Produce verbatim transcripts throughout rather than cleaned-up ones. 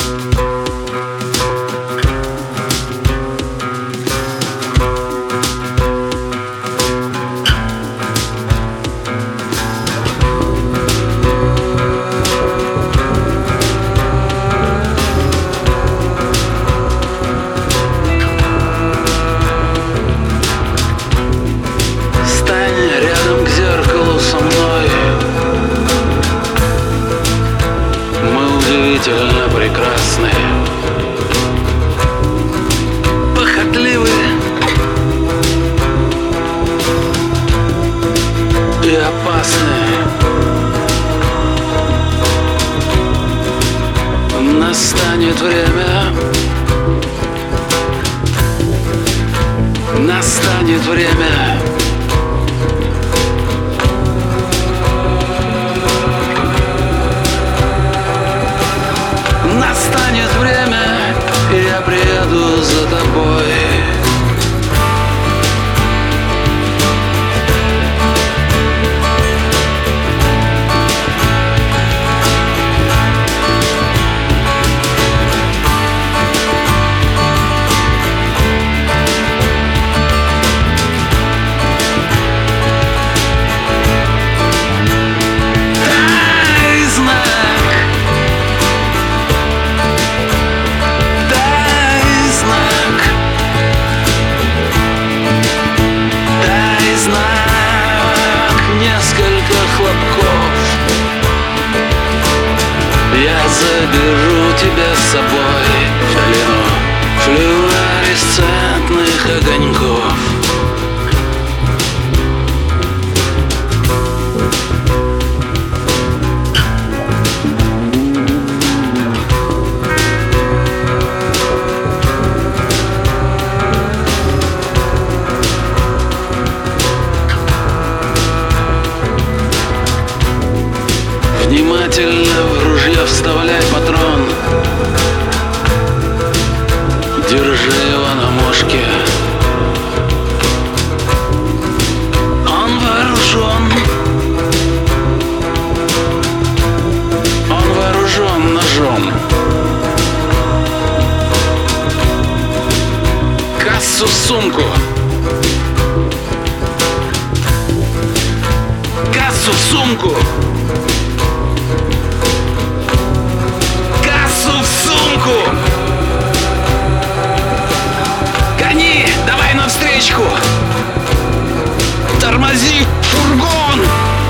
Удивительно прекрасны, похотливы и опасны. Настанет время, настанет время. Настанет время, и я приеду за тобой. Я заберу тебя с собой в долину флюоресцентных огоньков. Внимательно в ружье вставляй патрон. Держи его на мушке. Он вооружен. Он вооружен ножом. Кассу в сумку. Кассу в сумку. Гони, давай навстречку. Тормози фургон.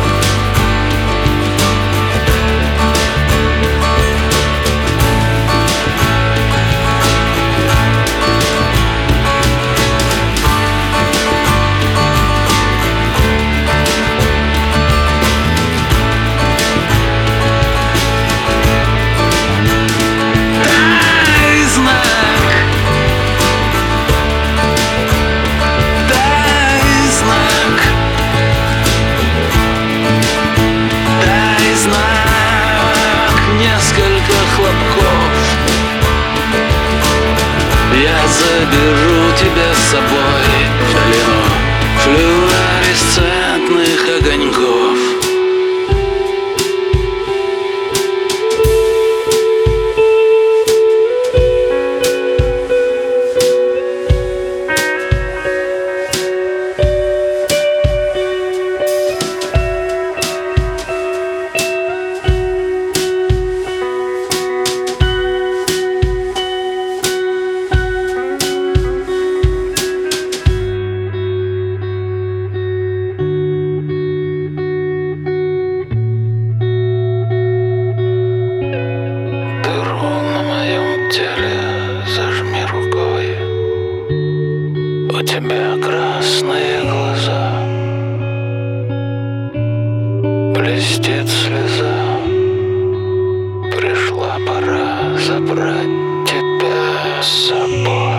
Я заберу тебя с собой в долину флюоресцентных огоньков. Зажми рукой, у тебя красные глаза, блестит слеза. Пришла пора забрать тебя с собой.